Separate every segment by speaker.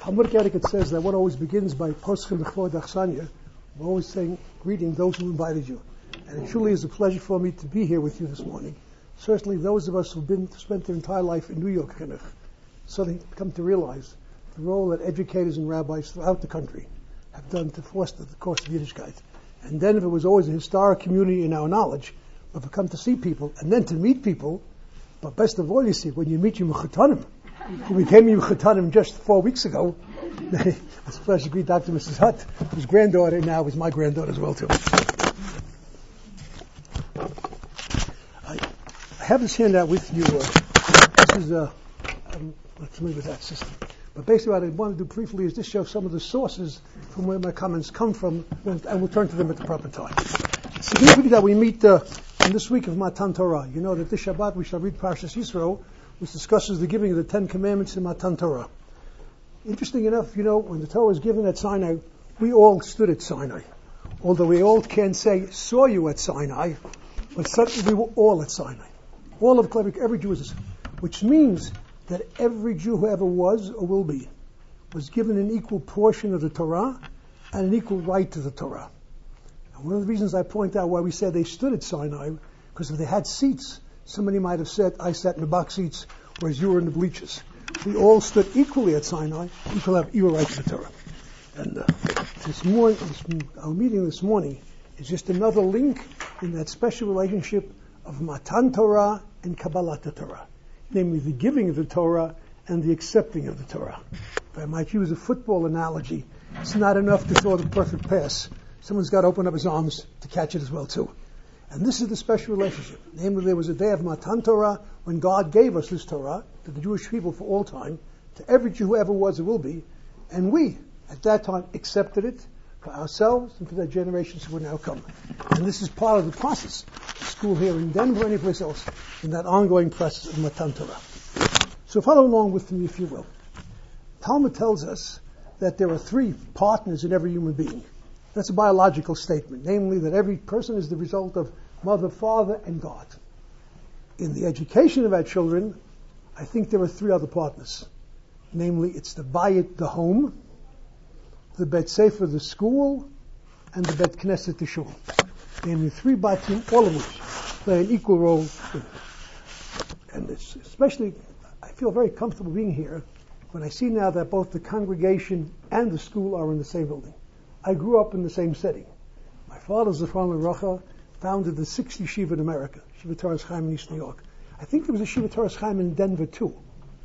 Speaker 1: Talmud etiquette says that one always begins by Poschim L'Chvod Achsanya. We're always saying, greeting those who invited you. And it truly is a pleasure for me to be here with you this morning. Certainly those of us who've spent their entire life in New York Chinuch suddenly come to realize the role that educators and rabbis throughout the country have done to foster the course of Yiddishkeit. And Denver was always a historic community in our knowledge, but to come to see people and then to meet people, but best of all, you see, when you meet your Mechatanim, who became your Mechatanim just 4 weeks ago, it's a pleasure to greet Dr. Mrs. Hutt, whose granddaughter now is my granddaughter as well, too. I have this handout with you. This is, I'm not familiar with that system. But basically what I want to do briefly is just show some of the sources from where my comments come from, and we'll turn to them at the proper time. It's significant that we meet in this week of Matan Torah. You know that this Shabbat we shall read Parshas Yisro, which discusses the giving of the 10 Commandments in Matan Torah. Interesting enough, you know, when the Torah was given at Sinai, we all stood at Sinai. Although we all can't say, saw you at Sinai, but certainly we were all at Sinai. All of every Jew is, which means that every Jew who ever was or will be was given an equal portion of the Torah and an equal right to the Torah. And one of the reasons I point out why we said they stood at Sinai, because if they had seats, somebody might have said, I sat in the box seats, whereas you were in the bleachers. We all stood equally at Sinai, equal have equal right to the Torah. And our meeting this morning is just another link in that special relationship of Matan Torah and Kabbalat Torah, namely the giving of the Torah and the accepting of the Torah. If I might use a football analogy, it's not enough to throw the perfect pass. Someone's got to open up his arms to catch it as well too. And this is the special relationship. Namely, there was a day of Matan Torah when God gave us this Torah to the Jewish people for all time, to every Jew who ever was or will be, and we, at that time, accepted it for ourselves and for the generations who will now come. And this is part of the process, the school here in Denver or anyplace else, in that ongoing process of Matan Torah. So follow along with me, if you will. Talmud tells us that there are 3 partners in every human being. That's a biological statement, namely that every person is the result of mother, father, and God. In the education of our children, I think there are 3 other partners. Namely, it's the Bayit, the home, the Bet Sefer, the school, and the Bet Knesset, the shul. Namely, 3 batim, all of which play an equal role in it. And it's especially, I feel very comfortable being here when I see now that both the congregation and the school are in the same building. I grew up in the same setting. My father, Zefron Racha, founded the 6th yeshiva in America, Yeshiva Torah Chaim in East New York. I think there was a Yeshiva Torah Chaim in Denver too.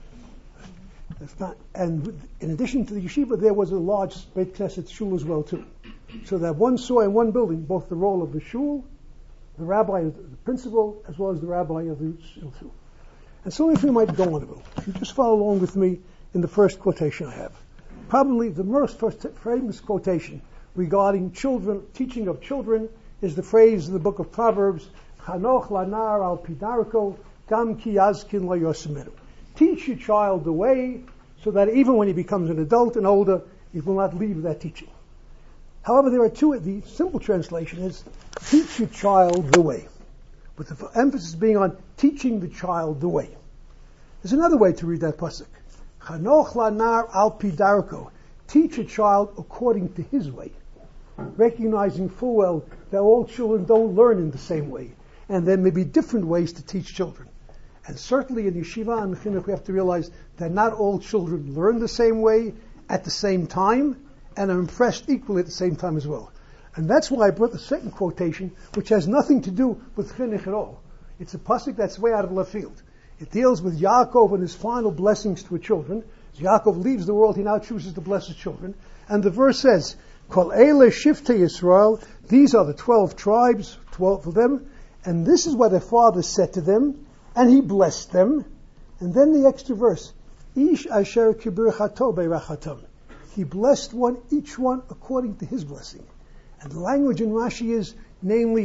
Speaker 1: And in addition to the yeshiva, there was a large Beit Knesset shul as well too. So that one saw in one building both the role of the shul, the rabbi, the principal, as well as the rabbi of the shul too. And so if you might go on a little, if you just follow along with me in the first quotation I have. Probably the most famous quotation regarding children, teaching of children, is the phrase in the book of Proverbs, Chanoch lanar al pidarko gam ki yazkin lo yosemeru. Teach your child the way, so that even when he becomes an adult and older, he will not leave that teaching. However, there are 2, the simple translation is, teach your child the way, with the emphasis being on teaching the child the way. There's another way to read that pasuk. Chanoch lanar al pidarko. Teach a child according to his way, recognizing full well that all children don't learn in the same way, and there may be different ways to teach children. And certainly in yeshiva and chinuch we have to realize that not all children learn the same way at the same time and are impressed equally at the same time as well. And that's why I brought the second quotation, which has nothing to do with chinuch at all. It's a pasuk that's way out of left field. It deals with Yaakov and his final blessings to his children. As Yaakov leaves the world, he now chooses to bless his children. And the verse says, Kol Eile Shiftei Yisrael, these are the 12 tribes, 12 of them, and this is what their father said to them, and he blessed them. And then the extra verse, Ish Asher Kibirchato Beirachatam. He blessed each one according to his blessing. And the language in Rashi is, namely,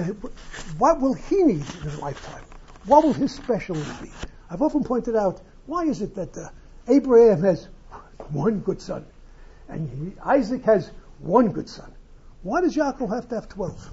Speaker 1: what will he need in his lifetime? What will his specialty be? I've often pointed out, why is it that Abraham has 1 good son, and Isaac has 1 good son? Why does Yaakov have to have 12?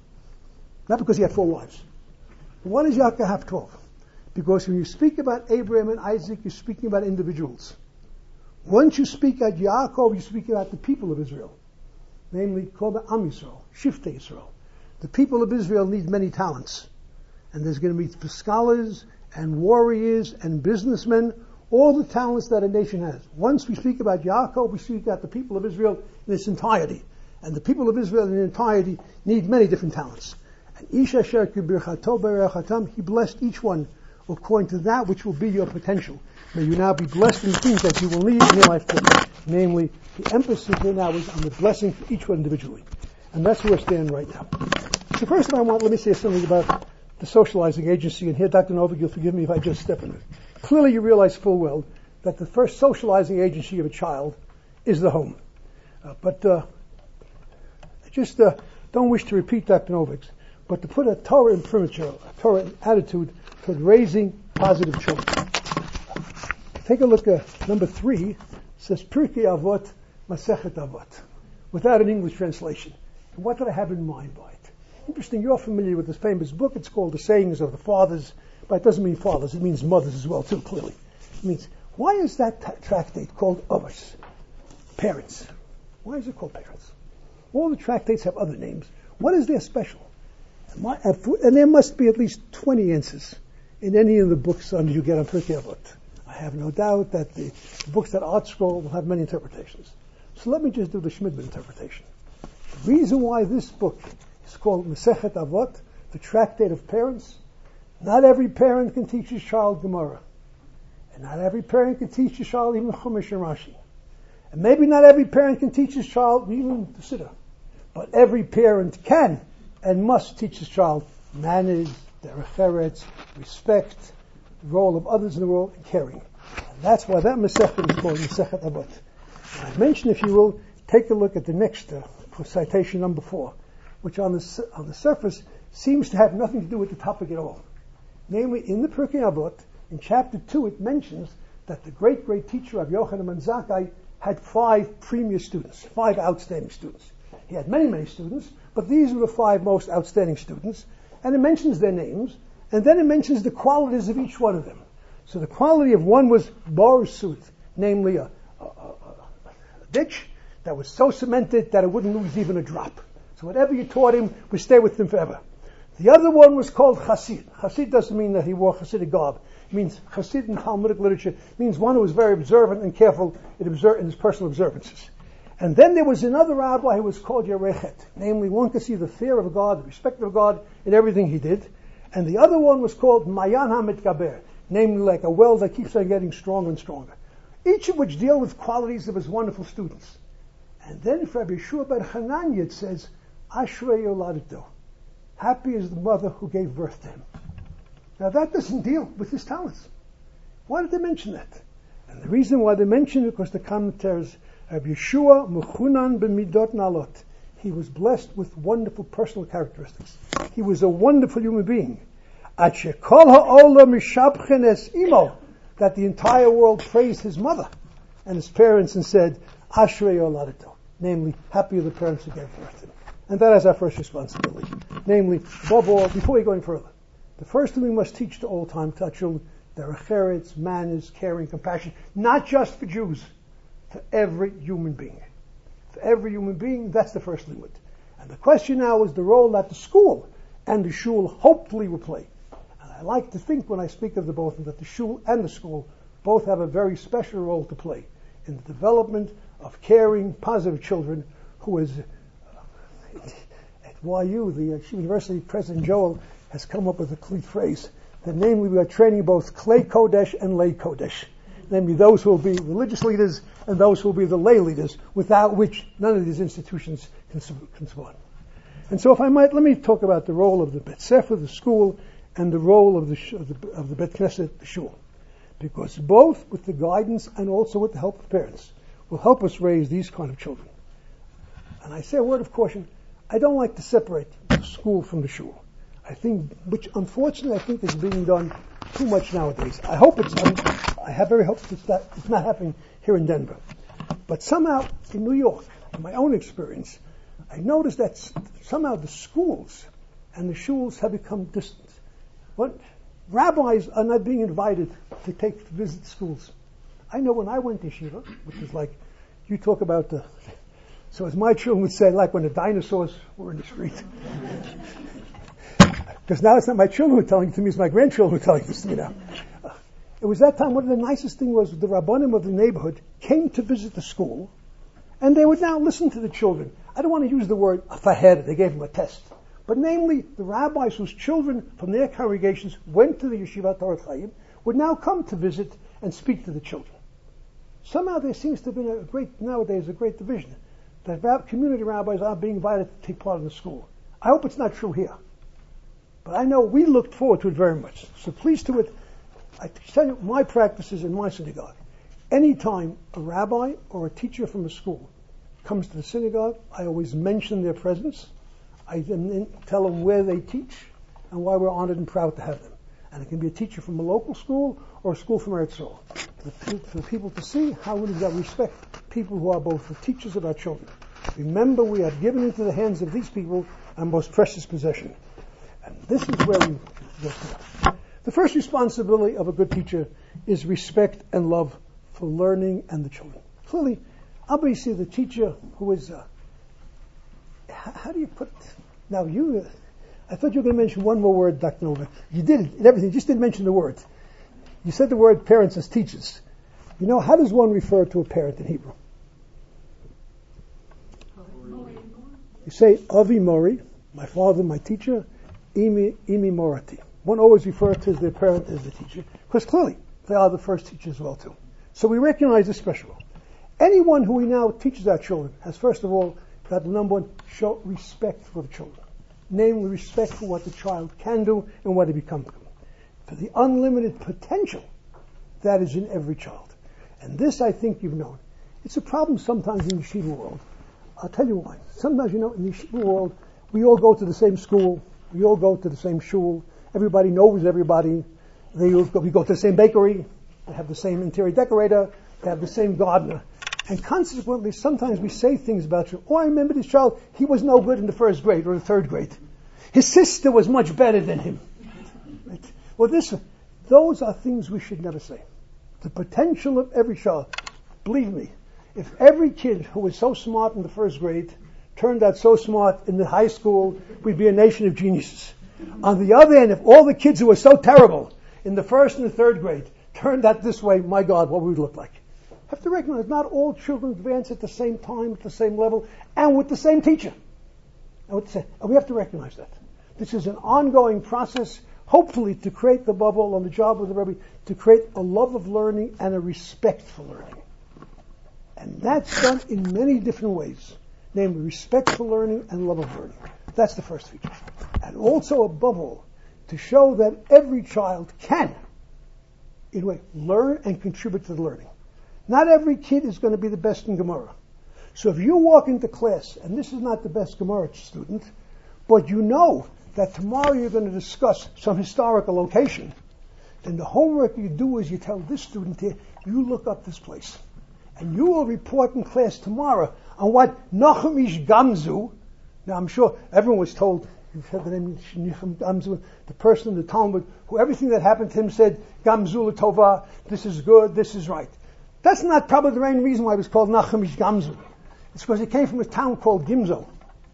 Speaker 1: Not because he had 4 wives. Why does Yaakov have 12? Because when you speak about Abraham and Isaac, you're speaking about individuals. Once you speak at Yaakov, you speak about the people of Israel, namely called the Am Yisrael, Shiftei Yisrael. The people of Israel need many talents, and there's going to be scholars and warriors and businessmen, all the talents that a nation has. Once we speak about Yaakov, we speak about the people of Israel in its entirety, and the people of Israel in its entirety need many different talents. And Ish Asher Kibirchato Berechatam, he blessed each one according to that which will be your potential. May you now be blessed in the things that you will need in your life. Namely, the emphasis here now is on the blessing for each one individually. And that's where we're standing right now. So first of all, let me say something about the socializing agency. And here, Dr. Novak, you'll forgive me if I just step in it. Clearly, you realize full well that the first socializing agency of a child is the home. But I just don't wish to repeat Dr. Novik's, but to put a Torah imprimatur, a Torah attitude toward raising positive children. Take a look at number 3. It says Pirkei Avot, Masechet Avot, without an English translation. And what did I have in mind by it? Interesting, you're familiar with this famous book. It's called The Sayings of the Fathers, but it doesn't mean fathers. It means mothers as well, too, clearly. It means, why is that tractate called Avos? Parents. Why is it called parents? All the tractates have other names. What is there special? And there must be at least 20 answers in any of the books you get on Pirkei Avot. I have no doubt that the books that ArtScroll will have many interpretations. So let me just do the Schmidman interpretation. The reason why this book is called Masechet Avot, the Tractate of Parents, not every parent can teach his child Gemara. And not every parent can teach his child even Chumash and Rashi. And maybe not every parent can teach his child even the Siddur. But every parent can and must teach his child manners, derech eretz, respect, the role of others in the world, and caring. And that's why that Masechet is called Masechet Avot. I mentioned, if you will, take a look at the next citation number 4, which on the surface seems to have nothing to do with the topic at all. Namely, in the Pirkei Avot, in chapter 2, it mentions that the great teacher of Yochanan ben Zakkai had 5 premier students, 5 outstanding students. He had many students, but these were the 5 most outstanding students, and it mentions their names, and then it mentions the qualities of each one of them. So the quality of one was bar sut, namely a ditch that was so cemented that it wouldn't lose even a drop. So whatever you taught him would stay with him forever. The other one was called Chassid. Chassid doesn't mean that he wore Hasidic garb. It means Chassid in Talmudic literature means one who was very observant and careful in his personal observances. And then there was another rabbi who was called Yerechet. Namely, one could see the fear of God, the respect of God in everything he did. And the other one was called Mayan HaMitgaber, namely like a well that keeps on getting stronger and stronger. Each of which deal with qualities of his wonderful students. And then for Rabbi Yeshua ben Hananya it says, Ashrei Yoladito. Happy is the mother who gave birth to him. Now that doesn't deal with his talents. Why did they mention that? And the reason why they mention it, because the commentaries, Rabbi Yeshua Mechunan b'midot nalot. He was blessed with wonderful personal characteristics. He was a wonderful human being. At shekol ha'olam mishabchen es imo, that the entire world praised his mother and his parents and said, Ashrei Yoladito. Namely, happy are the parents who gave birth to him. And that is our first responsibility. Namely, above all, before we go any further, the first thing we must teach to all time to our children, derech eretz, manners, caring, compassion, not just for Jews, for every human being. For every human being, that's the first limit. And the question now is the role that the school and the shul hopefully will play. And I like to think when I speak of the both that the shul and the school both have a very special role to play in the development of caring, positive children who is at YU, the University President Joel has come up with a cleat phrase that namely we are training both Klei Kodesh and Lay Kodesh. Namely those who will be religious leaders and those who will be the lay leaders, without which none of these institutions can survive. And so if I might, let me talk about the role of the Bet Sefer, the school, and the role of the Bet Knesset, the shul. Because both with the guidance and also with the help of parents will help us raise these kind of children. And I say a word of caution, I don't like to separate the school from the shul. I think, which unfortunately I think is being done too much nowadays. I hope it's done. I have every hope it's not happening here in Denver. But somehow in New York, in my own experience, I noticed that somehow the schools and the shuls have become distant. But rabbis are not being invited to visit schools. I know when I went to yeshiva, which is like, you talk about so as my children would say, like when the dinosaurs were in the street. Because now it's not my children who are telling it to me, it's my grandchildren who are telling this to me now. It was that time, one of the nicest things was the Rabbanim of the neighborhood came to visit the school, and they would now listen to the children. I don't want to use the word fahed, they gave them a test. But namely, the rabbis whose children from their congregations went to the Yeshiva Torah Chaim would now come to visit and speak to the children. Somehow there seems to have been nowadays a great division, that community rabbis are being invited to take part in the school. I hope it's not true here. But I know we looked forward to it very much. So please do it. I tell you, my practices in my synagogue. Anytime a rabbi or a teacher from a school comes to the synagogue, I always mention their presence. I then tell them where they teach and why we're honored and proud to have them. And it can be a teacher from a local school or a school from Eretz Yisrael. For people to see how we respect people who are both the teachers of our children. Remember, we have given into the hands of these people our most precious possession. And this is where we go to. The first responsibility of a good teacher is respect and love for learning and the children. Clearly, obviously the teacher who is, how do you put, now you, I thought you were going to mention one more word, Dr. Novak. You did it in everything, you just didn't mention the word. You said the word parents as teachers. You know, how does one refer to a parent in Hebrew? You say, Avi Mori, my father, my teacher, Imi Morati. One always refers to their parent as the teacher, because clearly they are the first teachers as well too. So we recognize this special role. Anyone who we now teaches our children has first of all got the number one, show respect for the children. Namely, respect for what the child can do and what he becomes. For the unlimited potential that is in every child. And this I think you've known. It's a problem sometimes in the yeshiva world. I'll tell you why. Sometimes, in the yeshiva world, we all go to the same school, we all go to the same shul, everybody knows everybody, we go to the same bakery, they have the same interior decorator, they have the same gardener. And consequently, sometimes we say things about you. Oh, I remember this child, he was no good in the first grade or the third grade. His sister was much better than him. Right? Well, those are things we should never say. The potential of every child. Believe me, if every kid who was so smart in the first grade turned out so smart in the high school, we'd be a nation of geniuses. On the other hand, if all the kids who were so terrible in the first and the third grade turned out this way, my God, what would we look like? Have to recognize not all children advance at the same time, at the same level, and with the same teacher. And we have to recognize that. This is an ongoing process, hopefully to create, above all, on the job of the Rebbe, to create a love of learning and a respect for learning. And that's done in many different ways, namely respect for learning and love of learning. That's the first feature. And also, above all, to show that every child can, in a way, learn and contribute to the learning. Not every kid is going to be the best in Gemara. So if you walk into class, and this is not the best Gemara student, but you know that tomorrow you're going to discuss some historical location, then the homework you do is you tell this student here, you look up this place. And you will report in class tomorrow on what Nachum Ish Gamzu, now I'm sure everyone was told, you've heard the name Nachum Gamzu, the person in the Talmud, who everything that happened to him said, Gamzu L'Tova, this is good, this is right. That's not probably the main reason why it was called Nachum Ish Gamzu. It's because it came from a town called Gimzo,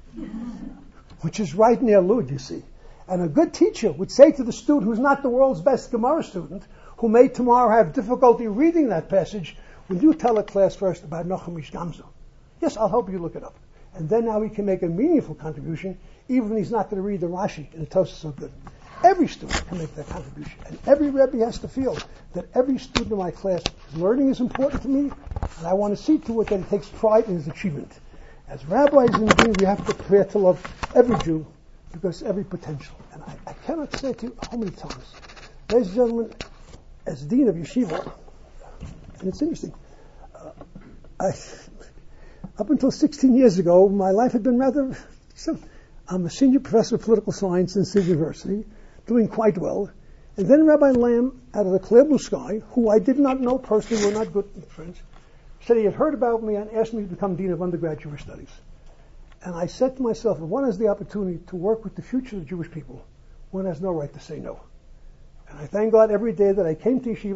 Speaker 1: which is right near Lud, you see. And a good teacher would say to the student who's not the world's best Gemara student, who may tomorrow have difficulty reading that passage, will you tell a class first about Nachum Ish Gamzu? Yes, I'll help you look it up. And then now he can make a meaningful contribution, even when he's not going to read the Rashi and the Tosafos so good. Every student can make that contribution. And every Rebbe has to feel that every student in my class, learning is important to me, and I want to see to it that he takes pride in his achievement. As rabbis in the Dean, we have to prepare to love every Jew, because every potential. And I cannot say to you how many times, ladies and gentlemen, as Dean of Yeshiva, and it's interesting, up until 16 years ago, my life had been rather, I'm a senior professor of political science in City University, doing quite well. And then Rabbi Lamb, out of the clear blue sky, who I did not know personally, we're not good friends, said he had heard about me and asked me to become Dean of Undergraduate Jewish Studies. And I said to myself, if one has the opportunity to work with the future of Jewish people, one has no right to say no. And I thank God every day that I came to Yeshiva,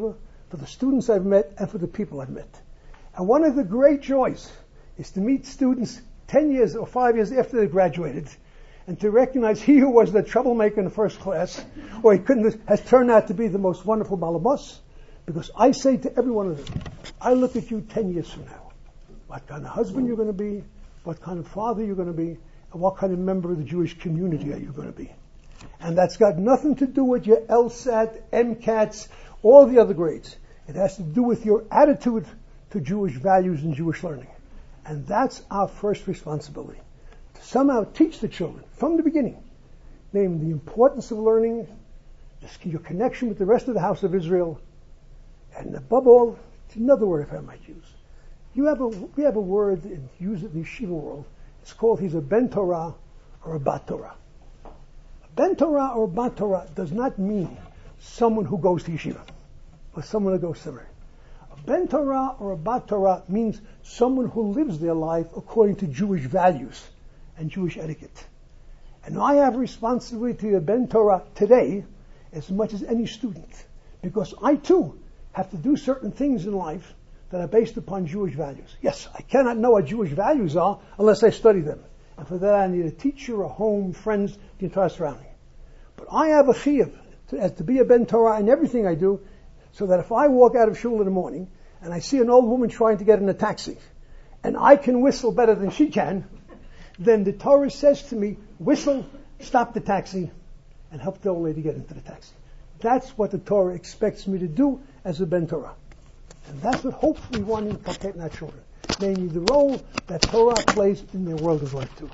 Speaker 1: for the students I've met and for the people I've met. And one of the great joys is to meet students 10 years or 5 years after they graduated and to recognize he who was the troublemaker in the first class, or has turned out to be the most wonderful balabas, because I say to every one of them, I look at you 10 years from now. What kind of husband you're going to be, what kind of father you're going to be, and what kind of member of the Jewish community are you going to be. And that's got nothing to do with your LSAT, MCATs, all the other grades. It has to do with your attitude to Jewish values and Jewish learning. And that's our first responsibility. To somehow teach the children from the beginning, namely the importance of learning, your connection with the rest of the house of Israel, and above all, it's another word if I might use. We have a word, and use it in the yeshiva world. It's called he's a ben Torah or a bat Torah. A ben Torah or a bat Torah does not mean someone who goes to yeshiva or someone who goes somewhere. A ben Torah or a bat Torah means someone who lives their life according to Jewish values and Jewish etiquette. And I have responsibility to be a ben Torah today as much as any student, because I too have to do certain things in life that are based upon Jewish values. Yes, I cannot know what Jewish values are unless I study them. And for that I need a teacher, a home, friends, the entire surrounding. But I have a chiyuv to be a ben Torah in everything I do, so that if I walk out of shul in the morning and I see an old woman trying to get in a taxi, and I can whistle better than she can, then the Torah says to me, whistle, stop the taxi, and help the old lady get into the taxi. That's what the Torah expects me to do as a ben Torah. And that's what hopefully we want to inculcate in our children, namely the role that Torah plays in their world of life too.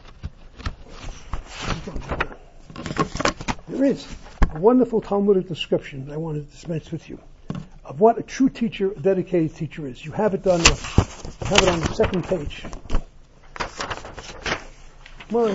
Speaker 1: There is a wonderful Talmudic description that I wanted to dispense with you of what a true teacher, a dedicated teacher is. You have it on the second page. More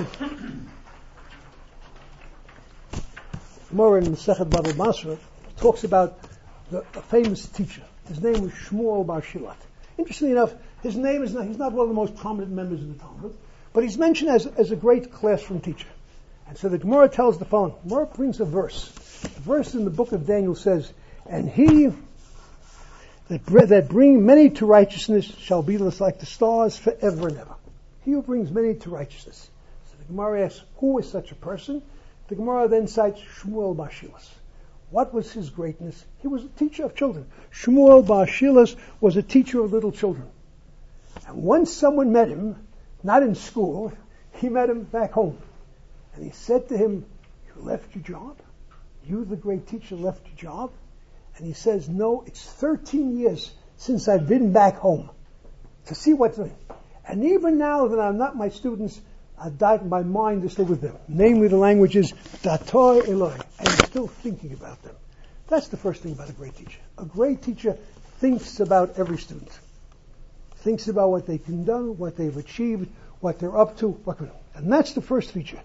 Speaker 1: in Masechet Baba Basra talks about a famous teacher. His name was Shmuel Bar Shilat. Interestingly enough, he's not one of the most prominent members of the Talmud, but he's mentioned as a great classroom teacher. And so the Gemara tells the following. Gemara brings a verse. The verse in the book of Daniel says, and he that bring many to righteousness shall be like the stars forever and ever. He who brings many to righteousness. So the Gemara asks, who is such a person? The Gemara then cites Shmuel Bar Shilas. What was his greatness? He was a teacher of children. Shmuel Bar Shilas was a teacher of little children. And once someone met him, not in school, he met him back home. And he said to him, you left your job? You, the great teacher, left your job? And he says, no, it's 13 years since I've been back home to see what's doing. And even now that I'm not my students, my mind is still with them. Namely, the language is Dator Eloi. I'm still thinking about them. That's the first thing about a great teacher. A great teacher thinks about every student. Thinks about what they can do, what they've achieved, what they're up to. And that's the first feature.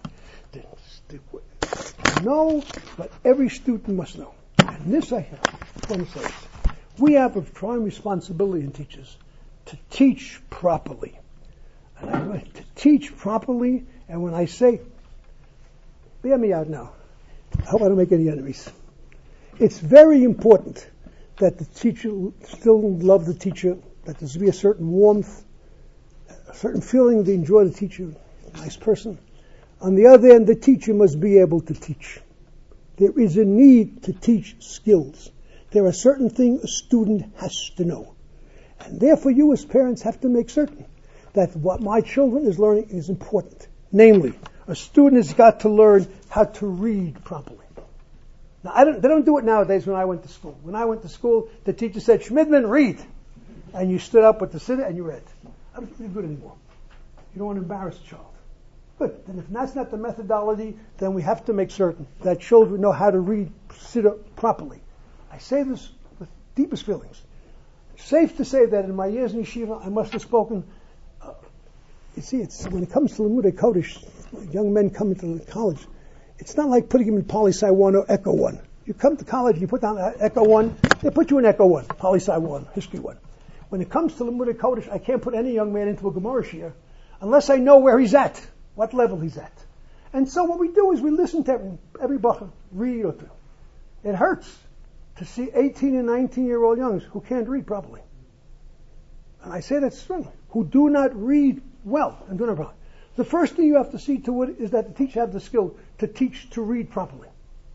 Speaker 1: Know what every student must know. And this I want to say. We have a prime responsibility in teachers to teach properly. And I'm going to teach properly, and when I say, bear me out now. I hope I don't make any enemies. It's very important that the teacher still love the teacher, that there be a certain warmth, a certain feeling they enjoy the teacher, a nice person. On the other hand, the teacher must be able to teach. There is a need to teach skills. There are certain things a student has to know. And therefore you as parents have to make certain that what my children is learning is important. Namely, a student has got to learn how to read properly. Now, they don't do it nowadays when I went to school. When I went to school, the teacher said, Schmidman, read. And you stood up with the sitter and you read. I don't think it's good anymore. You don't want to embarrass a child. Good. Then if that's not the methodology, then we have to make certain that children know how to read sitter properly. I say this with deepest feelings. It's safe to say that in my years in yeshiva, I must have spoken. It's when it comes to Limudei Kodesh, young men come into the college. It's not like putting them in Poli-Sci 1 or Echo 1. You come to college, you put down Echo 1, they put you in Echo 1, Poli-Sci 1, History 1. When it comes to Limudei Kodesh, I can't put any young man into a Gemara Shir unless I know where he's at, what level he's at. And so what we do is we listen to every bacher read or two. It hurts. to see 18 and 19-year-old youngs who can't read properly. And I say that strongly, who do not read well and do not properly. The first thing you have to see to it is that the teacher has the skill to teach to read properly.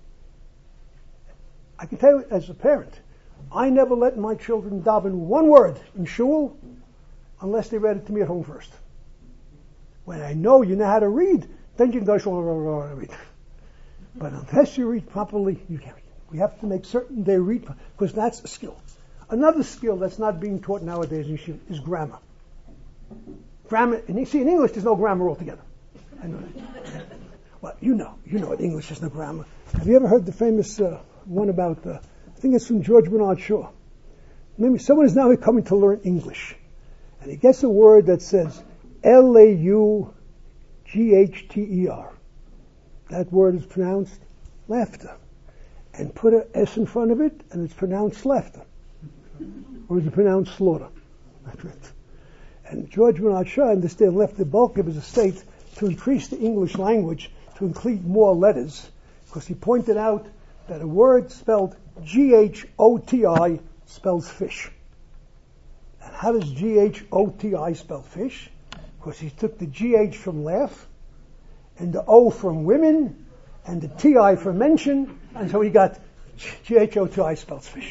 Speaker 1: I can tell you as a parent, I never let my children daven one word in shul unless they read it to me at home first. When I know you know how to read, then you can go shul and read. But unless you read properly, you can't read. We have to make certain they read, because that's a skill. Another skill that's not being taught nowadays in yeshiva is grammar. Grammar, and you see, in English there's no grammar altogether. I know that. Well, you know in English there's no grammar. Have you ever heard the famous one about, I think it's from George Bernard Shaw. Maybe someone is now coming to learn English, and he gets a word that says Laughter. That word is pronounced laughter. And put an S in front of it, and it's pronounced laughter. Or is it pronounced slaughter? That's it. And George Bernard Shaw understood left the bulk of his estate to increase the English language, to include more letters, because he pointed out that a word spelled G-H-O-T-I spells fish. And how does G-H-O-T-I spell fish? Because he took the G-H from laugh, and the O from women, and the T-I from mention, and so he got G-H-O-T-I spells fish.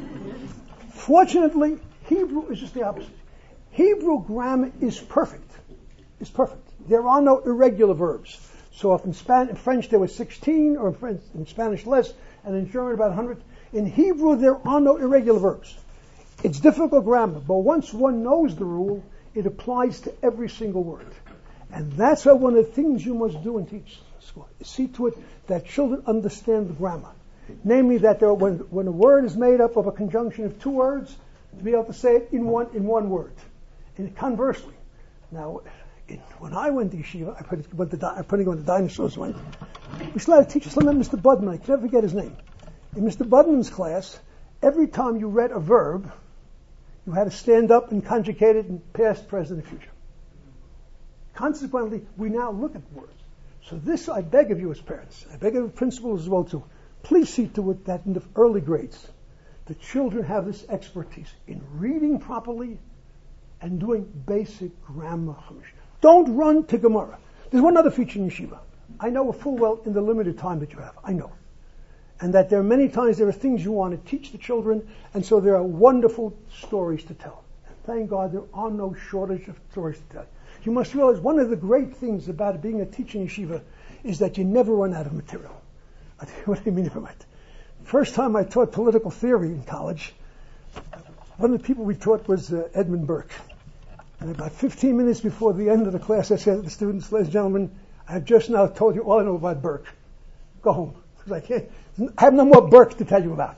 Speaker 1: Fortunately, Hebrew is just the opposite. Hebrew grammar is perfect. It's perfect. There are no irregular verbs. So if in French there were 16, or in Spanish less, and in German about 100, in Hebrew there are no irregular verbs. It's difficult grammar, but once one knows the rule, it applies to every single word. And that's why one of the things you must do in teach school is see to it that children understand the grammar. Namely, that when a word is made up of a conjunction of two words, to be able to say it in one word. And conversely, now, when I went to yeshiva, I put on the dinosaurs went. We still had a teacher, some Mr. Budman, I can never forget his name. In Mr. Budman's class, every time you read a verb, you had to stand up and conjugate it in past, present, and future. Consequently, we now look at words. So this I beg of you as parents, I beg of the principals as well too, please see to it that in the early grades, the children have this expertise in reading properly and doing basic grammar. Don't run to Gemara. There's one other feature in yeshiva. I know full well in the limited time that you have. I know. And that there are many times there are things you want to teach the children, and so there are wonderful stories to tell. And thank God there are no shortage of stories to tell. You must realize one of the great things about being a teacher in yeshiva is that you never run out of material. I tell you what I mean by that. First time I taught political theory in college, one of the people we taught was Edmund Burke. And about 15 minutes before the end of the class, I said to the students, ladies and gentlemen, I have just now told you all I know about Burke. Go home. Because I have no more Burke to tell you about.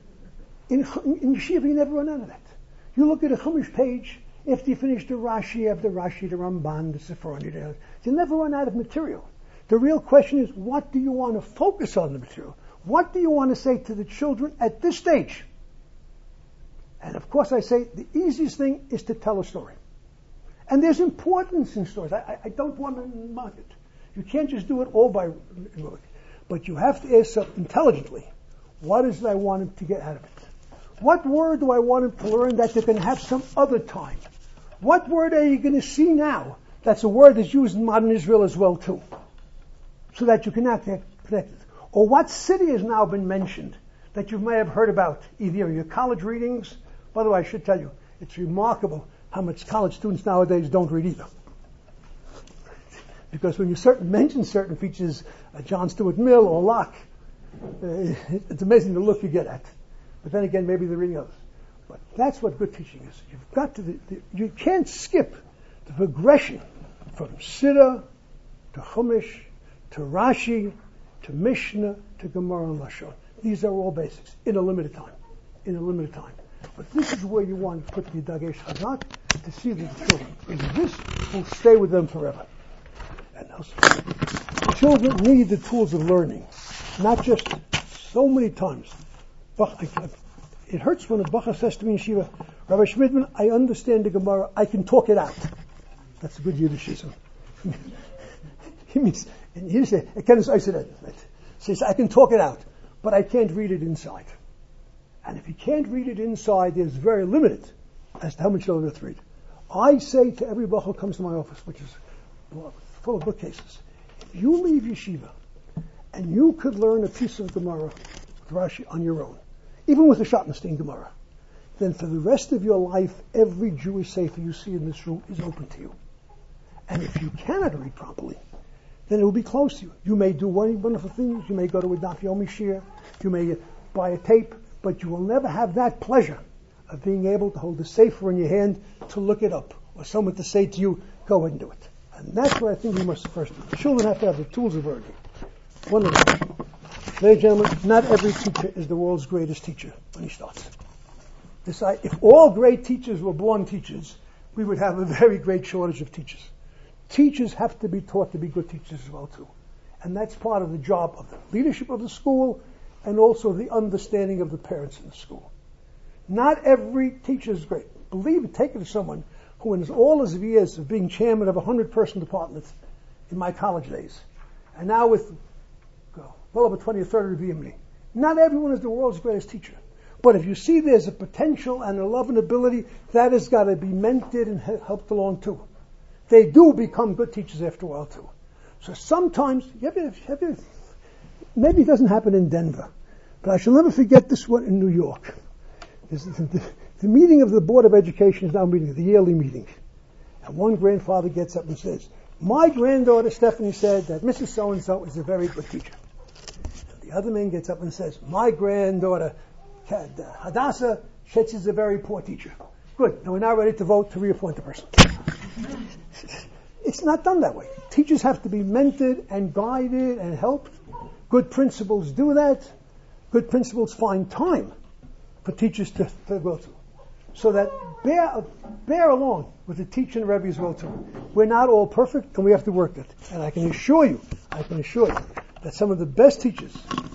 Speaker 1: In yeshiva, you never run out of that. You look at a Chumash page, after you finish the Rashi, you have the Rashi, the Ramban, the Sephardi. You never run out of material. The real question is, what do you want to focus on the material? What do you want to say to the children at this stage? And of course I say the easiest thing is to tell a story. And there's importance in stories. I don't want to mock it. You can't just do it all by... But you have to ask yourself intelligently, what is it I want him to get out of it? What word do I want him to learn that they're going to have some other time? What word are you going to see now that's a word that's used in modern Israel as well too? So that you can connect it. Or what city has now been mentioned that you may have heard about, either in your college readings. By the way, I should tell you, it's remarkable how much college students nowadays don't read either. Because when you mention certain features, John Stuart Mill or Locke, it's amazing the look you get at. But then again, maybe they're reading others. But that's what good teaching is. You've got to, you can't skip the progression from Siddur to Chumash to Rashi to Mishnah to Gemara and Lashon. These are all basics in a limited time. But this is where you want to put the Dagesh Hazak to see the children. And this will stay with them forever. And also, children need the tools of learning, not just so many times. It hurts when a Bacha says to me in Yeshiva, Rabbi Schmidman, I understand the Gemara, I can talk it out. That's a good Yiddishism. He means, and he says, I can talk it out, but I can't read it inside. And if you can't read it inside, there's very limited as to how much you'll be able to read. I say to every bach who comes to my office, which is full of bookcases, if you leave yeshiva and you could learn a piece of Gemara with Rashi on your own, even with the Schottenstein Gemara, then for the rest of your life, every Jewish sefer you see in this room is open to you. And if you cannot read properly, then it will be close to you. You may do wonderful things. You may go to a Daf Yomi Shir. You may buy a tape, but you will never have that pleasure of being able to hold the sefer in your hand to look it up, or someone to say to you, go ahead and do it. And that's what I think we must first do. The children have to have the tools of learning. One of them. Ladies and gentlemen, not every teacher is the world's greatest teacher when he starts. If all great teachers were born teachers, we would have a very great shortage of teachers. Teachers have to be taught to be good teachers as well too. And that's part of the job of the leadership of the school and also the understanding of the parents in the school. Not every teacher is great. Believe it, take it as someone who in all his years of being chairman of a 100-person department in my college days, and now with well over 20 or 30 reviewing, not everyone is the world's greatest teacher. But if you see there's a potential and a love and ability, that has got to be mentored and helped along too. They do become good teachers after a while too. So sometimes, maybe it doesn't happen in Denver, but I shall never forget this one in New York. The meeting of the Board of Education is now meeting, the yearly meeting. And one grandfather gets up and says, my granddaughter Stephanie said that Mrs. So-and-so is a very good teacher. And the other man gets up and says, my granddaughter Hadassah said she's a very poor teacher. Good, now we're now ready to vote to reappoint the person. It's not done that way. Teachers have to be mentored and guided and helped. Good principals do that. Good principals find time for teachers to go to. So that bear along with the teacher and Rebbe as well too. We're not all perfect and we have to work it. And I can assure you that some of the best teachers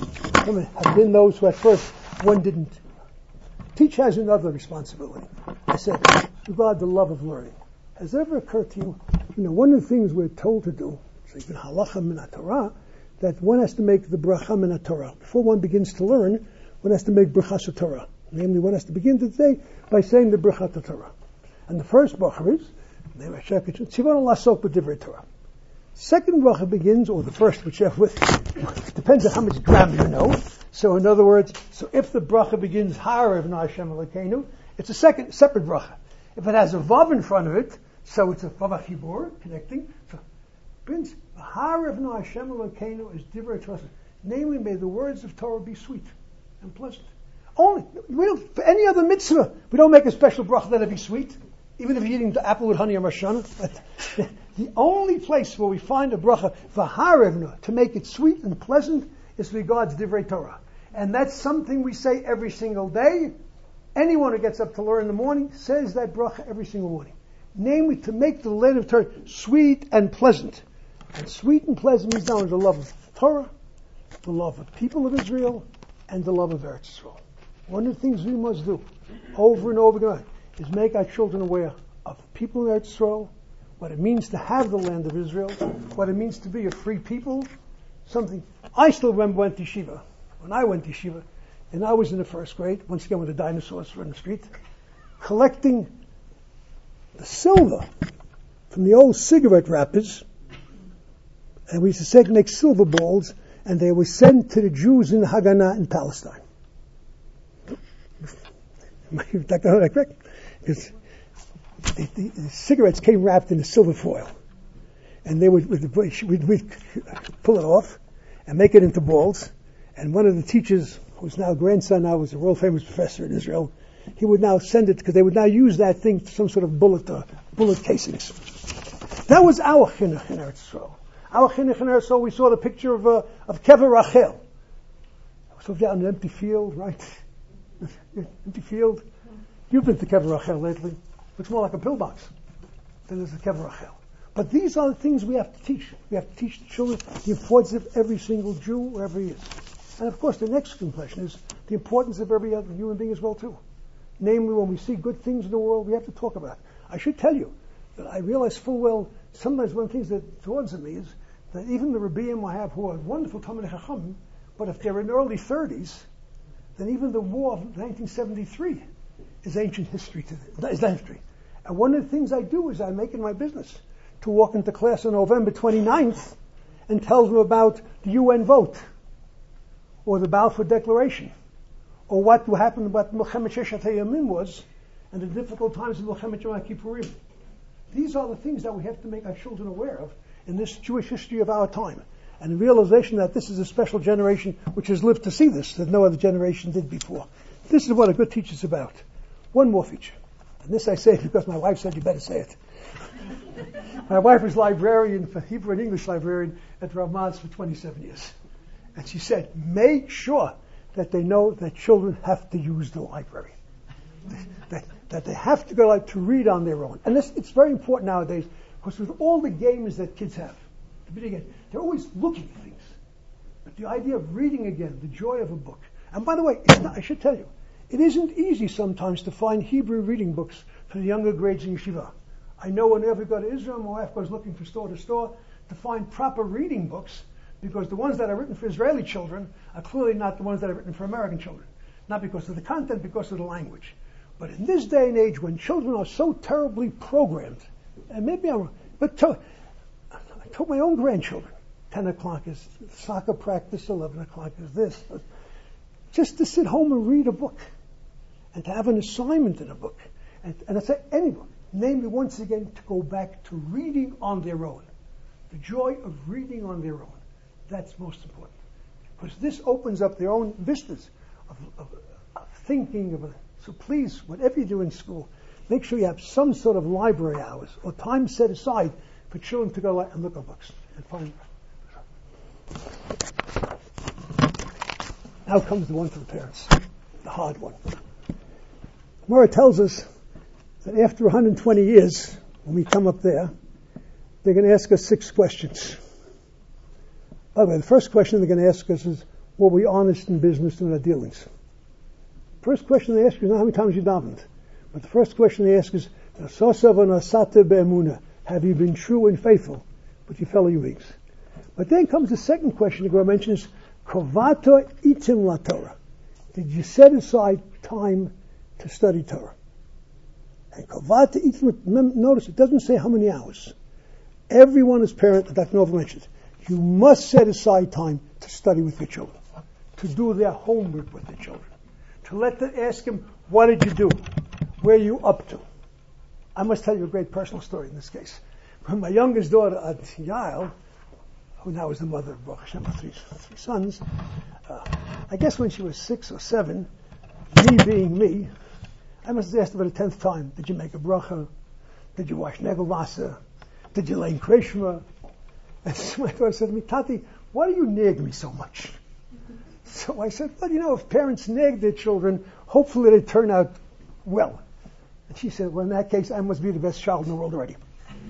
Speaker 1: have been those who at first one didn't. Teacher has another responsibility. I said, regard the love of learning. Has it ever occurred to you, one of the things we're told to do, so even halacha min Torah, that one has to make the bracha min Torah. Before one begins to learn, one has to make bracha Torah. Namely, one has to begin the day by saying the bracha Torah. And the first bracha is, tzivanu lasok b'divrei Torah. Second bracha begins, or the first, whichever, depends on how much grammar you know. So in other words, if the bracha begins Harav na Hashem Elokeinu, it's a separate bracha. If it has a vav in front of it, so it's a vav chibur, connecting. So begins Harav na Hashem Elokeinu is divrei Torah. Namely, may the words of Torah be sweet and pleasant. Only for any other mitzvah, we don't make a special bracha that it be sweet, even if you're eating the apple with honey or mashana. The only place where we find a bracha v'harevna to make it sweet and pleasant is regards divrei Torah, and that's something we say every single day. Anyone who gets up to learn in the morning says that bracha every single morning. Namely, to make the land of Torah sweet and pleasant. And sweet and pleasant means now the love of Torah, the love of people of Israel, and the love of Eretz Yisrael. One of the things we must do over and over again is make our children aware of people in Eretz Yisrael, what it means to have the land of Israel, what it means to be a free people. Something I still remember when I went to yeshiva, and I was in the first grade, once again with the dinosaurs were in the street, collecting the silver from the old cigarette wrappers, and we used to make silver balls, and they were sent to the Jews in Haganah in Palestine. Is that correct? Because the cigarettes came wrapped in a silver foil, and we'd pull it off and make it into balls. And one of the teachers, whose now grandson now was a world famous professor in Israel, he would now send it because they would now use that thing for some sort of bullet casings. That was our chinuch in Eretz Yisrael. Our chinuch in Eretz Yisrael, we saw the picture of Kever Rachel. So down an empty field, right? Empty field. You've been to Kever Rachel lately. Looks more like a pillbox than there's a Kever Rachel. But these are the things we have to teach. We have to teach the children the importance of every single Jew, wherever he is. And of course, the next question is the importance of every other human being as well too. Namely, when we see good things in the world, we have to talk about it. I should tell you that I realize full well, sometimes one of the things that dawns on me is that even the Rebbeim I have who are wonderful Talmidei Chachamim, but if they're in their early 30s, then even the war of 1973 is ancient history is history. And one of the things I do is I make it my business to walk into class on November 29th and tell them about the UN vote, or the Balfour Declaration, or what happened, what Milchemet Sheshet HaYamim was, and the difficult times of Milchemet Yom Kippurim. These are the things that we have to make our children aware of in this Jewish history of our time, and the realization that this is a special generation which has lived to see this, that no other generation did before. This is what a good teacher is about. One more feature, and this I say because my wife said you better say it. My wife was librarian, Hebrew and English librarian at Ramaz for 27 years. And she said, make sure that they know that children have to use the library. that they have to go out to read on their own. And it's very important nowadays, because with all the games that kids have, they're always looking at things. But the idea of reading again, the joy of a book. And by the way, I should tell you, it isn't easy sometimes to find Hebrew reading books for the younger grades in yeshiva. I know whenever we go to Israel, my wife goes looking from store to store to find proper reading books, because the ones that are written for Israeli children are clearly not the ones that are written for American children. Not because of the content, because of the language. But in this day and age, when children are so terribly programmed, and maybe I'm wrong, but I told my own grandchildren, 10 o'clock is soccer practice, 11 o'clock is this. Just to sit home and read a book, and to have an assignment in a book. And I say any book. Namely, once again, to go back to reading on their own. The joy of reading on their own. That's most important. Because this opens up their own vistas of thinking. So please, whatever you do in school, make sure you have some sort of library hours or time set aside for children to go out and look at books and find. Now comes the one for the parents, the hard one. Gemara tells us that after 120 years, when we come up there, they're going to ask us 6 questions. By the way, the first question they're going to ask us is, were we honest in business in our dealings? First question they ask is not how many times you davened. But the first question they ask is, have you been true and faithful with your fellow Jews? But then comes the second question the Gemara mentions, Kovato itim la Torah. Did you set aside time to study Torah? And Kovato itim, notice it doesn't say how many hours. Everyone as parent, Dr. Nova mentions, you must set aside time to study with your children, to do their homework with their children, to let them ask them, what did you do? Where are you up to? I must tell you a great personal story in this case. When my youngest daughter, Yael, who now is the mother of Baruch Hashem, three sons, I guess when she was 6 or 7, me being me, I must have asked her for the 10th time, did you make a bracha? Did you wash Negelwasser? Did you lay in Kreshma? And so my daughter said to me, Tati, why do you nag me so much? So I said, well, if parents nag their children, hopefully they turn out well. And she said, well, in that case, I must be the best child in the world already.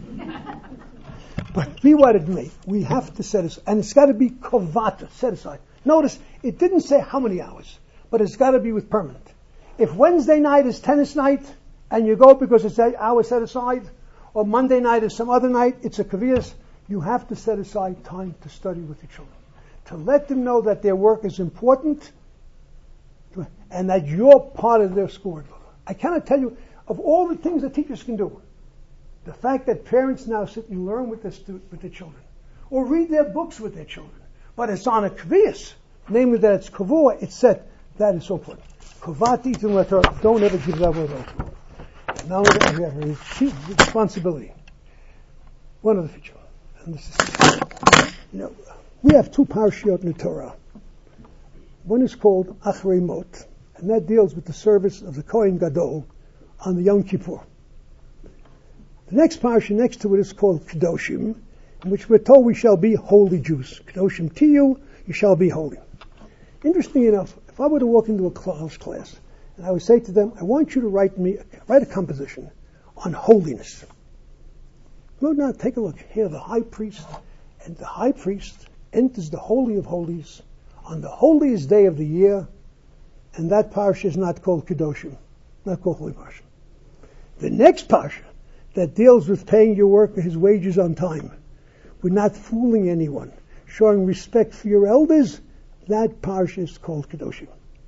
Speaker 1: But be what it may, we have to set aside, and it's got to be kovata, set aside. Notice, it didn't say how many hours, but it's got to be with permanent. If Wednesday night is tennis night, and you go because it's an hour set aside, or Monday night is some other night, it's a kaviyas, you have to set aside time to study with your children. To let them know that their work is important, and that you're part of their schoolwork. I cannot tell you, of all the things that teachers can do, the fact that parents now sit and learn with their children, or read their books with their children, but it's on a kaviyas, namely that it's kavua, it's set, that is so important. Kavati to let her, don't ever give that word over. Now we have a responsibility. One other feature, and this is, we have 2 parashiot in the Torah. One is called Achrei Mot, and that deals with the service of the Kohen Gadol on the Yom Kippur. The next parasha next to it is called Kedoshim, in which we're told we shall be holy Jews. Kedoshim Tiyu, you shall be holy. Interesting enough, if I were to walk into a class, and I would say to them, I want you to write a composition on holiness. Well, now take a look. Here the high priest enters the Holy of Holies on the holiest day of the year, and that parsha is not called Kedoshim, not called Holy Parsha. The next parsha that deals with paying your worker his wages on time, with not fooling anyone, showing respect for your elders, that parsha is called Kedoshim. And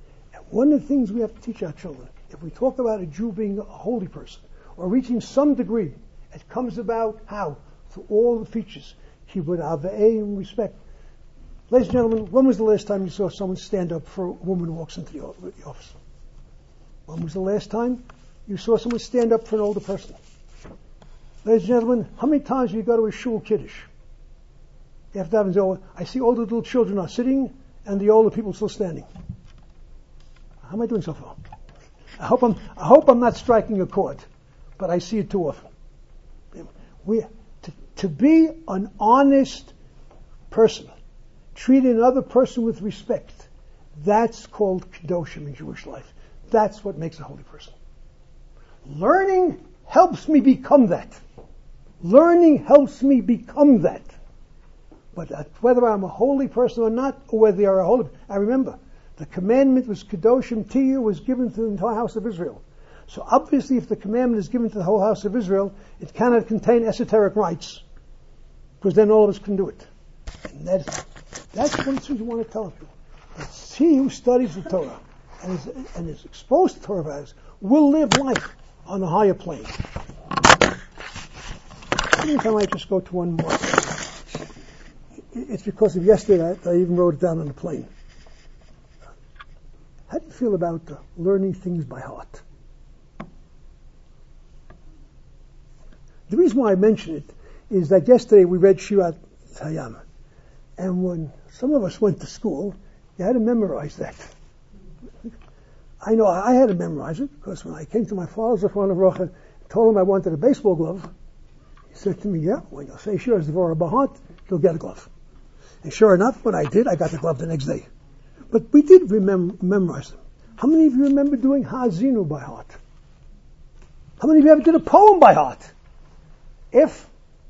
Speaker 1: One of the things we have to teach our children, if we talk about a Jew being a holy person, or reaching some degree, it comes about how? Through all the features. Kibud avei, and respect. Ladies and gentlemen, when was the last time you saw someone stand up for a woman who walks into the office? When was the last time you saw someone stand up for an older person? Ladies and gentlemen, how many times do you go to a shul kiddush? After happens, I see all the little children are sitting and the older people still standing. How am I doing so far? I hope I'm not striking a chord, but I see it too often. To be an honest person, treat another person with respect, that's called kedoshim in Jewish life. That's what makes a holy person. Learning helps me become that. Learning helps me become that. But whether I'm a holy person or not, or whether they are a holy, I remember the commandment was kedoshim tiyu was given to the entire house of Israel. So obviously, if the commandment is given to the whole house of Israel, it cannot contain esoteric rites, because then all of us can do it. And that's one thing you want to tell people. It's he who studies the Torah and is exposed to Torah values will live life on a higher plane. I think I might just go to one more. It's because of yesterday I even wrote it down on the plane. How do you feel about learning things by heart? The reason why I mention it is that yesterday we read Shirat Hayam, and when some of us went to school, you had to memorize that. I know I had to memorize it because when I came to my father, Zechron Livracha, and told him I wanted a baseball glove, he said to me, "Yeah, when you say Shir Zevora Bahat, you'll get a glove." And sure enough, when I did, I got the glove the next day. But we did memorize them. How many of you remember doing Ha'azinu by heart? How many of you ever did a poem by heart? If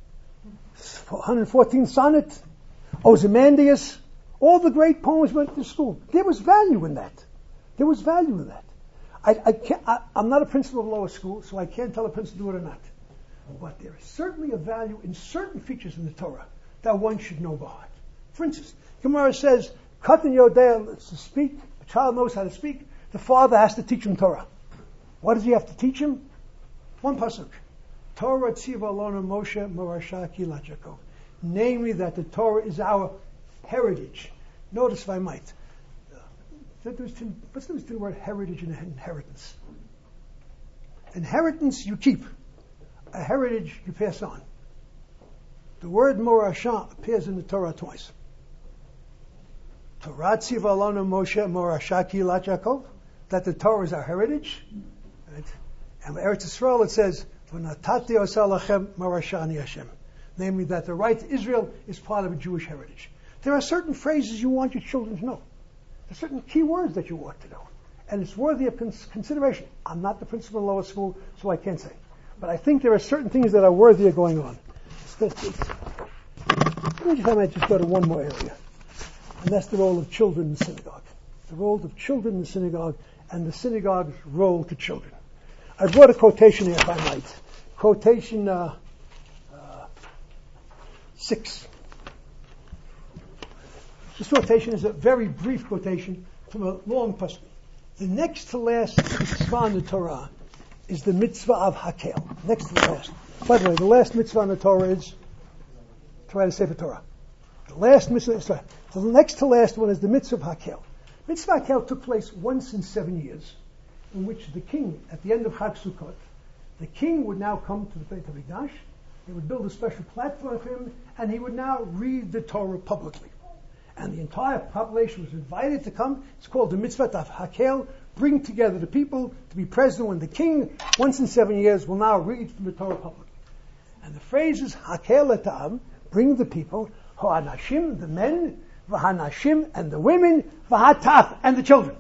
Speaker 1: 114th sonnet, Ozymandias, all the great poems went to school. There was value in that. There was value in that. I'm not a principal of lower school, so I can't tell a principal to do it or not. But there is certainly a value in certain features in the Torah that one should know by heart. For instance, Gemara says, Katan Yodea to speak, a child knows how to speak, the father has to teach him Torah. What does he have to teach him? One pasuk. Torah tziva alona Moshe morasha kilat Yaakov. Namely that the Torah is our heritage. Notice if I might. What's the difference between the word heritage and inheritance? Inheritance you keep. A heritage you pass on. The word morasha appears in the Torah twice. Torah tziva alona Moshe morasha kilat Yaakov. That the Torah is our heritage. Right? And in Eretz Yisrael it says, V'natati osalachem marashani Hashem. Namely that the right to Israel is part of a Jewish heritage. There are certain phrases you want your children to know. There are certain key words that you want to know. And it's worthy of consideration. I'm not the principal in lower school, so I can't say. But I think there are certain things that are worthy of going on. Let me just go to one more area. And that's the role of children in the synagogue. The role of children in the synagogue and the synagogue's role to children. I brought a quotation here, if I might. Quotation 6. This quotation is a very brief quotation from a long pasuk. The next to last mitzvah in the Torah is the mitzvah of Hakel. Next to the last. By the way, the last mitzvah in the Torah is to write a Sefer Torah. The last mitzvah, sorry. So the next to last one is the mitzvah of Hakel. Mitzvah Hakel took place once in 7 years, in which the king, at the end of Chag Sukkot, the king would now come to the Beit HaMikdash, they would build a special platform for him, and he would now read the Torah publicly. And the entire population was invited to come. It's called the Mitzvah of Hakel, bring together the people to be present when the king, once in 7 years, will now read from the Torah publicly. And the phrase is Hakel etam, bring the people, Ha'anashim, the men, V'hanashim, and the women, V'hataf, and the children.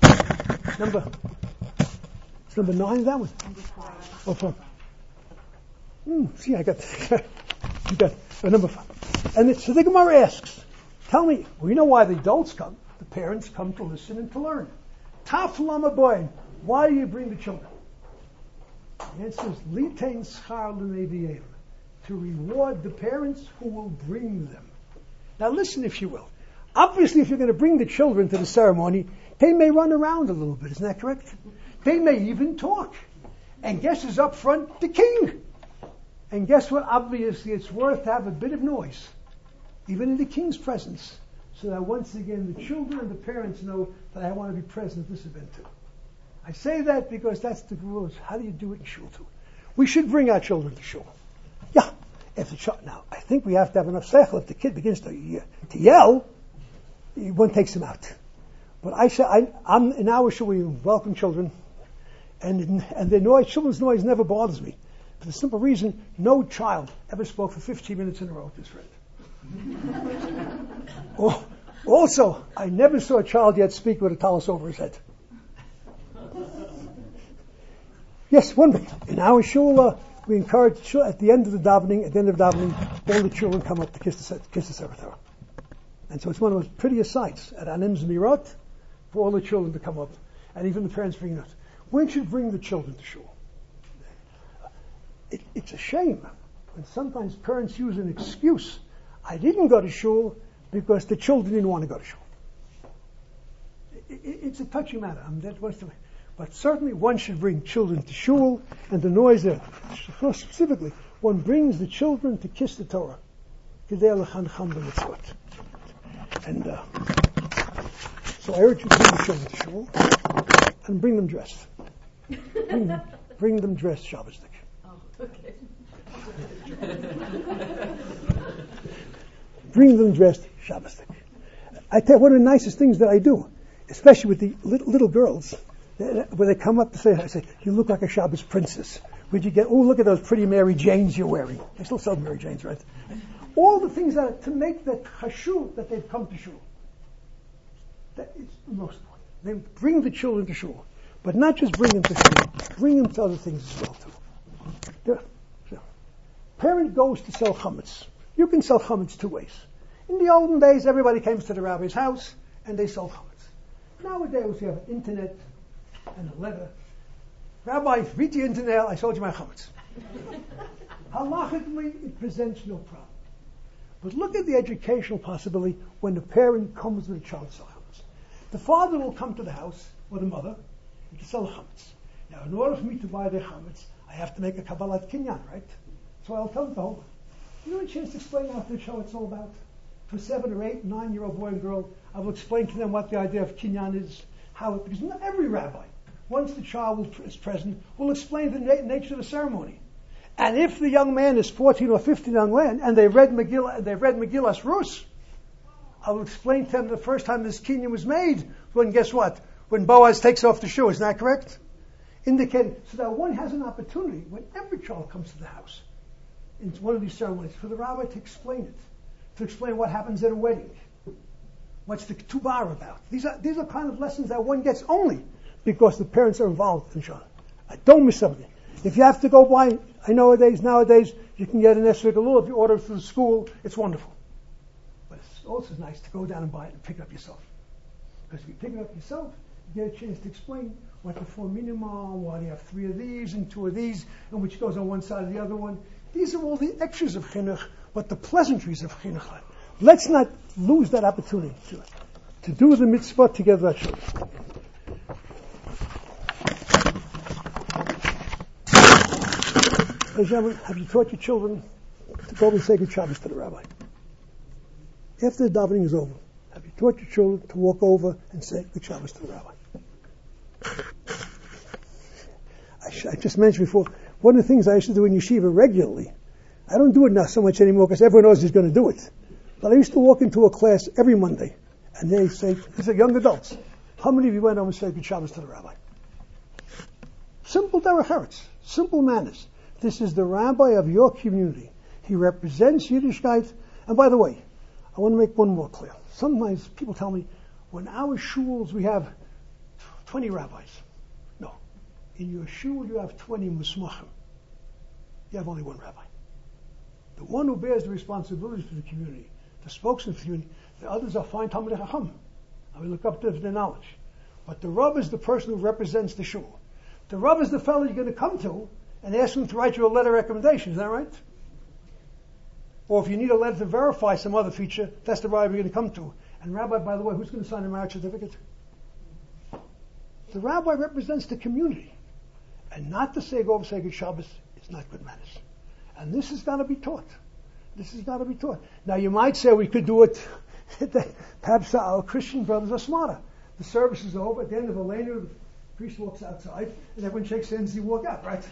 Speaker 1: It's number 9, that one? Oh, 4. See, I got you got number 5. And so the Gemara asks, tell me, we know why the adults come. The parents come to listen and to learn. Taf lama boy, why do you bring the children? The answer is litein schar l'neviim, to reward the parents who will bring them. Now listen, if you will. Obviously, if you're going to bring the children to the ceremony, they may run around a little bit. Isn't that correct? They may even talk. And guess who's up front? The king. And guess what? Obviously, it's worth to have a bit of noise, even in the king's presence, so that once again the children and the parents know that I want to be present at this event too. I say that because that's the rules. How do you do it in shul too? We should bring our children to shul. Yeah, if the child, now I think we have to have enough seichel. If the kid begins to yell, one takes him out. But I'm in our shul. We welcome children, and the noise, children's noise never bothers me. For the simple reason, no child ever spoke for 15 minutes in a row with his friend. Also, I never saw a child yet speak with a tallis over his head. Yes, one minute. In our shul, we encourage at the end of davening, all the children come up to kiss the Sefer Torah. And so it's one of the most prettiest sights at Anim Zmirot for all the children to come up, and even the parents bring it. When should bring the children to shul? It's a shame when sometimes parents use an excuse. I didn't go to shul because the children didn't want to go to shul. It's a touchy matter. But certainly one should bring children to shul, and the noise there. Specifically, one brings the children to kiss the Torah. And so I urge you to bring the children to shul and bring them dressed. Bring them dressed Shabbos.
Speaker 2: Okay.
Speaker 1: Bring them dressed Shabbos. I tell you, one of the nicest things that I do, especially with the little girls, when they come up to say, I say, you look like a Shabbos princess. Where'd you get? Oh, look at those pretty Mary Janes you're wearing. They still sell Mary Janes, right? All the things that to make that chashuv that they've come to shul. That is the most important. They bring the children to shul, but not just bring them to shul. Bring them to other things as well too. Parent goes to sell chametz. You can sell chametz two ways. In the olden days, everybody came to the rabbi's house and they sold chametz. Nowadays, we have an internet and a letter. Rabbi, read the internet. I sold you my chametz. Halachically, it presents no problem. But look at the educational possibility when the parent comes with a child to sell chametz. The father will come to the house, or the mother, to sell chametz. Now, in order for me to buy their chametz, I have to make a Kabbalat Kinyan, right? So I'll tell them the whole. You know a chance to explain after the show what it's all about? To a 7 or 8, 9-year-old boy and girl, I will explain to them what the idea of Kinyan is, because not every rabbi, once the child is present, will explain the nature of the ceremony. And if the young man is 14 or 15 young man, and they've read Megillas Rus, I will explain to them the first time this Kinyan was made, when guess what? When Boaz takes off the shoe, isn't that correct? Indicating, so that one has an opportunity, when every child comes to the house, in one of these ceremonies, for the rabbi to explain it, to explain what happens at a wedding, what's the tubar about. These are kind of lessons that one gets only because the parents are involved in Shana. Don't miss something. If you have to go buy, nowadays you can get an Esrei Galul if you order it through the school. It's wonderful, but it's also nice to go down and buy it and pick it up yourself. Because if you pick it up yourself, you get a chance to explain what the 4 minim are, why you have 3 of these and 2 of these, and which goes on one side of the other one. These are all the extras of chinuch, but the pleasantries of chinuch. Let's not lose that opportunity to do the mitzvah together at children. Have you taught your children to go and say good Shabbos to the rabbi? After the davening is over, have you taught your children to walk over and say good Shabbos to the rabbi? I just mentioned before, one of the things I used to do in yeshiva regularly, I don't do it now so much anymore because everyone knows he's going to do it. But I used to walk into a class every Monday, and they say, these are young adults, how many of you went over and said good Shabbos to the rabbi? Simple derech eretz, simple manners. This is the rabbi of your community. He represents Yiddishkeit. And by the way, I want to make one more clear. Sometimes people tell me, when our shuls we have 20 rabbis. No. In your shul you have 20 musmachim. You have only one rabbi. The one who bears the responsibilities for the community, the spokesman for the community, the others are fine Talmidei Chacham. And we look up to their knowledge. But the Rav is the person who represents the shul. The Rav is the fellow you're going to come to and ask him to write you a letter of recommendation. Is that right? Or if you need a letter to verify some other feature, that's the rabbi you're going to come to. And Rabbi, by the way, who's going to sign a marriage certificate? The rabbi represents the community. And not to say go over Sacred Shabbos is not good manners. And this has got to be taught. This has got to be taught. Now you might say we could do it, perhaps our Christian brothers are smarter. The service is over, at the end of Elenu, the priest walks outside, and everyone shakes hands and you walk out, right?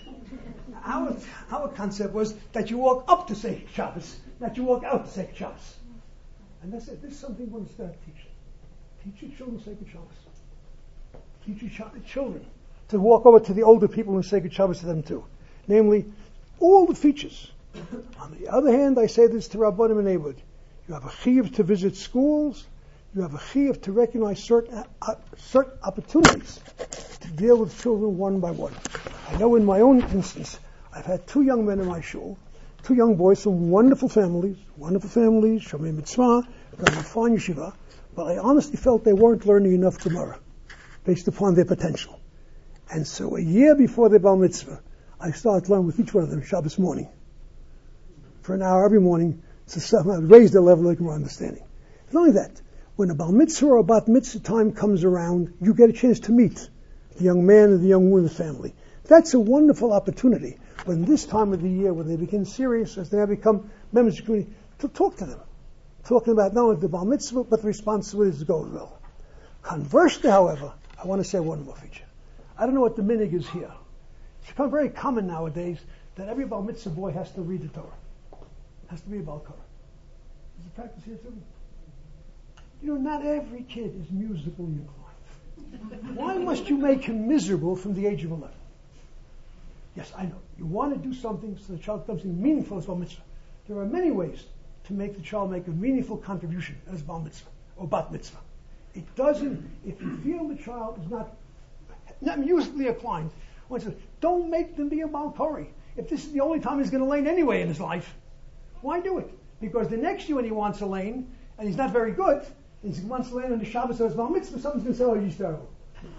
Speaker 1: Our concept was that you walk up to Sacred Shabbos, not you walk out to Sacred Shabbos. And that's it. This is something one has got to teach. Teach your children Sacred Shabbos. Teach your children to walk over to the older people and Sacred Shabbos to them too. Namely, all the features. On the other hand, I say this to Rabbanim and neighborhood. You have a chiyuv to visit schools. You have a chiyuv to recognize certain opportunities to deal with children one by one. I know in my own instance, I've had 2 young men in my shul, 2 young boys from wonderful families, Shomei Mitzvah, from a fine yeshiva, but I honestly felt they weren't learning enough Gemara based upon their potential. And so a year before the Bar Mitzvah, I started learning with each one of them Shabbos morning. For an hour every morning, to somehow raise their level of Gemara understanding. Not only that, when a Bar Mitzvah or a Bat Mitzvah time comes around, you get a chance to meet the young man and the young woman in the family. That's a wonderful opportunity when this time of the year, when they begin serious, as they have become members of the community, to talk to them. Talking about not only the Bar Mitzvah, but the responsibilities to go as well. Conversely, however, I want to say one more feature. I don't know what the minig is here. It's become very common nowadays that every Bar Mitzvah boy has to read the Torah. Has to be a Baal Korah. Is the practice here too? You know, not every kid is musically inclined. Why must you make him miserable from the age of 11? Yes, I know. You want to do something so the child becomes something meaningful as Bar Mitzvah. There are many ways to make the child make a meaningful contribution as Bar Mitzvah or Bat Mitzvah. It doesn't, if you feel the child is not musically inclined, don't make them be a Baal Korah. If this is the only time he's going to learn anyway in his life, why do it? Because the next year when he wants a lane, and he's not very good, and he wants to lane on the Shabbos or his Bar Mitzvah, someone's going to say, oh, he's terrible.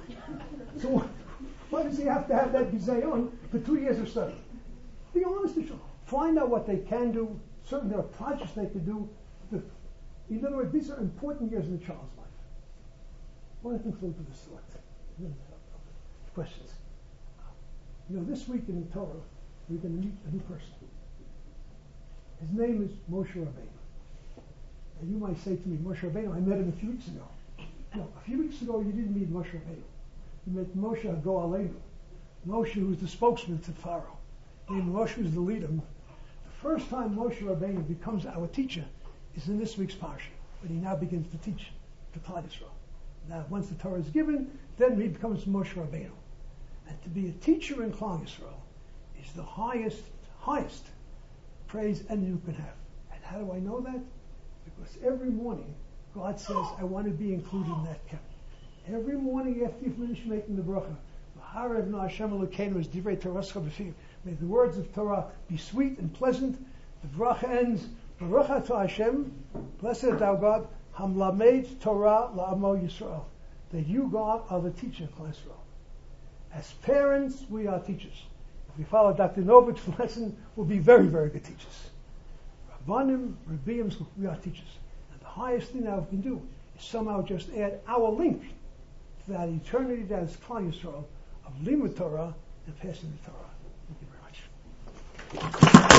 Speaker 1: So why does he have to have that bizayon for 2 years of study? Be honest with you. Find out what they can do. Certainly there are projects they could do. In other words, these are important years in a child's life. I want to conclude with this thought. Questions. This week in the Torah, we're going to meet a new person. His name is Moshe Rabbeinu. And you might say to me, Moshe Rabbeinu, I met him a few weeks ago. No, a few weeks ago you didn't meet Moshe Rabbeinu. You met Moshe Hago Aleinu. Moshe, who was the spokesman to Pharaoh. Moshe was the leader. The first time Moshe Rabbeinu becomes our teacher is in this week's parsha, when he now begins to teach the Klal Yisrael. Now, once the Torah is given, then he becomes Moshe Rabbeinu. And to be a teacher in Klal Yisrael is the highest praise anyone can have. And how do I know that? Because every morning God says, I want to be included in that camp. Every morning after you finish making the bracha, may the words of Torah be sweet and pleasant. The bracha ends, Baruch atah Hashem, blessed art thou God, hamlamed Torah la'amo Yisrael. That you, God, are the teacher of Klal Yisrael. As parents, we are teachers. If we follow Dr. Novich's lesson, we'll be very, very good teachers. Rabbanim, Rebbeim, we are teachers. And the highest thing that we can do is somehow just add our link to that eternity that is Klal Yisrael of Limud Torah and passing the Torah. Thank you very much.